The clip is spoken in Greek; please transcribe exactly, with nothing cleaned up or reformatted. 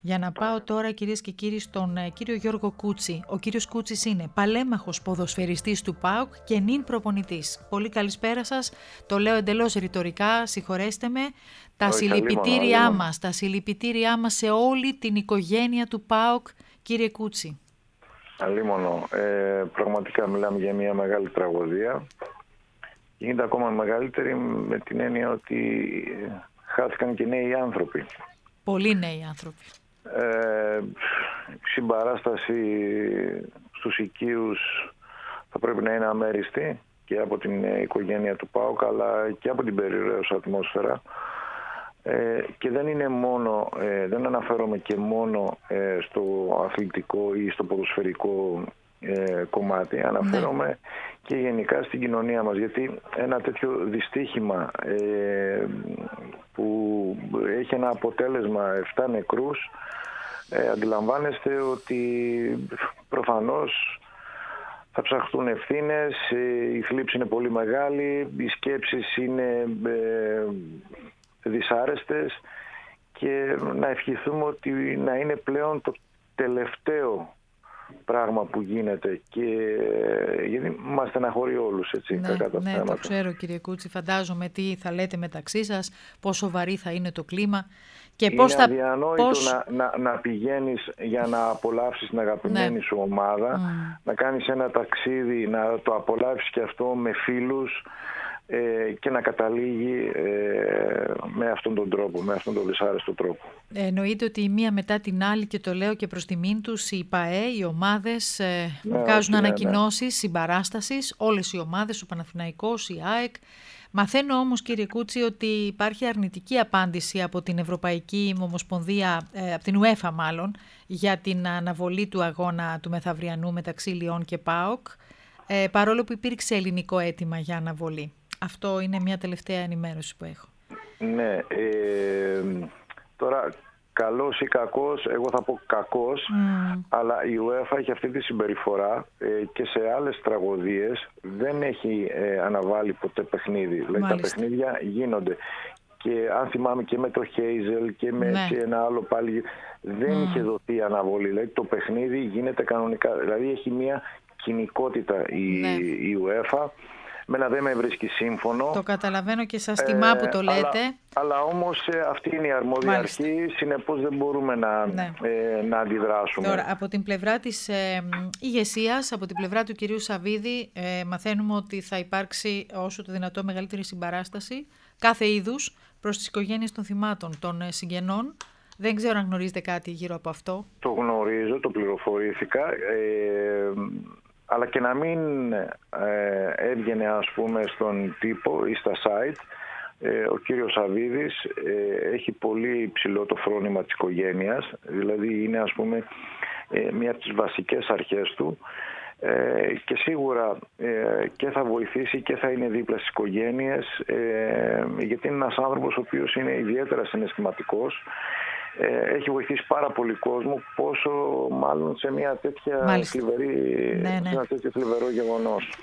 Για να πάω τώρα, κυρίες και κύριοι, στον ε, κύριο Γιώργο Κούτσι. Ο κύριος Κούτσης είναι παλέμαχος ποδοσφαιριστής του ΠΑΟΚ και νυν προπονητής. Πολύ καλησπέρα σας. Το λέω εντελώς ρητορικά, συγχωρέστε με. Τα Όχι, συλληπιτήριά αλίμονο, μας, τα συλληπιτήριά μας σε όλη την οικογένεια του ΠΑΟΚ, κύριε Κούτσι. αλίμονο. Ε, πραγματικά μιλάμε για μια μεγάλη τραγωδία. Γίνεται ακόμα μεγαλύτερη με την έννοια ότι χάθηκαν και νέοι άνθρωποι. Πολλοί νέοι άνθρωποι. Ε, συμπαράσταση στους οικείους θα πρέπει να είναι αμέριστη και από την οικογένεια του ΠΑΟΚ αλλά και από την περιραίωσα ατμόσφαιρα. Ε, και δεν είναι μόνο, ε, δεν αναφέρομαι και μόνο ε, στο αθλητικό ή στο ποδοσφαιρικό ε, κομμάτι, αναφέρομαι ναι. και γενικά στην κοινωνία μας, γιατί ένα τέτοιο δυστύχημα ε, που έχει ένα αποτέλεσμα επτά νεκρούς, ε, αντιλαμβάνεστε ότι προφανώς θα ψαχτούν ευθύνες, η θλίψη είναι πολύ μεγάλη, οι σκέψεις είναι ε, δυσάρεστες και να ευχηθούμε ότι να είναι πλέον το τελευταίο πράγμα που γίνεται, και γιατί μας στεναχωρεί όλους, έτσι, ναι, κακά τα ναι, θέματα. Το ξέρω, κύριε Κούτσι, φαντάζομαι τι θα λέτε μεταξύ σας, πόσο βαρύ θα είναι το κλίμα και είναι πώς θα... αδιανόητο πώς... να, να, να πηγαίνεις για να απολαύσεις την αγαπημένη ναι. σου ομάδα, mm. να κάνεις ένα ταξίδι, να το απολαύσεις και αυτό με φίλους, Ε, και να καταλήγει ε, με αυτόν τον τρόπο, με αυτόν τον δυσάρεστο τρόπο. Ε, εννοείται ότι η μία μετά την άλλη, και το λέω και προς τιμήν τους, οι ΠΑΕ, οι ομάδες ε, ναι, βγάζουν όχι, ανακοινώσεις ναι, ναι. συμπαράστασης, όλες οι ομάδες, ο Παναθηναϊκός, η ΑΕΚ. Μαθαίνω όμως, κύριε Κούτσι, ότι υπάρχει αρνητική απάντηση από την Ευρωπαϊκή Ομοσπονδία, ε, από την UEFA μάλλον, για την αναβολή του αγώνα του μεθαυριανού μεταξύ Λιόν και ΠΑΟΚ, ε, παρόλο που υπήρξε ελληνικό αίτημα για αναβολή. Αυτό είναι μια τελευταία ενημέρωση που έχω. Ναι, ε, τώρα καλός ή κακός, εγώ θα πω κακός, mm. αλλά η UEFA έχει αυτή τη συμπεριφορά ε, και σε άλλες τραγωδίες δεν έχει ε, αναβάλει ποτέ παιχνίδι. Δηλαδή τα παιχνίδια γίνονται. Και αν θυμάμαι και με το Χέιζελ και με ναι. ένα άλλο πάλι δεν mm. είχε δοθεί αναβολή. Δηλαδή το παιχνίδι γίνεται κανονικά. Δηλαδή έχει μια κοινικότητα η, ναι. η UEFA. Μένα δεν με βρίσκει σύμφωνο. Το καταλαβαίνω και σας τιμά που το λέτε. Αλλά, αλλά όμως ε, αυτή είναι η αρμόδια Μάλιστα. αρχή, συνεπώς δεν μπορούμε να, ναι. ε, να αντιδράσουμε. Τώρα, από την πλευρά της ε, ηγεσίας, από την πλευρά του κυρίου Σαββίδη, ε, μαθαίνουμε ότι θα υπάρξει όσο το δυνατό μεγαλύτερη συμπαράσταση κάθε είδους προς τις οικογένειες των θυμάτων, των ε, συγγενών. Δεν ξέρω αν γνωρίζετε κάτι γύρω από αυτό. Το γνωρίζω, το πληροφορήθηκα. Ε, αλλά και να μην ε, έβγαινε, ας πούμε, στον τύπο ή στα site, ε, ο κύριος Σαββίδης ε, έχει πολύ υψηλό το φρόνημα της οικογένειας, δηλαδή είναι, ας πούμε, ε, μία από τις βασικές αρχές του, ε, και σίγουρα ε, και θα βοηθήσει και θα είναι δίπλα στις οικογένειες, ε, γιατί είναι ένας άνθρωπος ο οποίος είναι ιδιαίτερα συναισθηματικός. Έχει βοηθήσει πάρα πολύ κόσμο, πόσο μάλλον σε μια τέτοια θλιβερή, ναι, ναι. σε ένα τέτοιο θλιβερό γεγονός.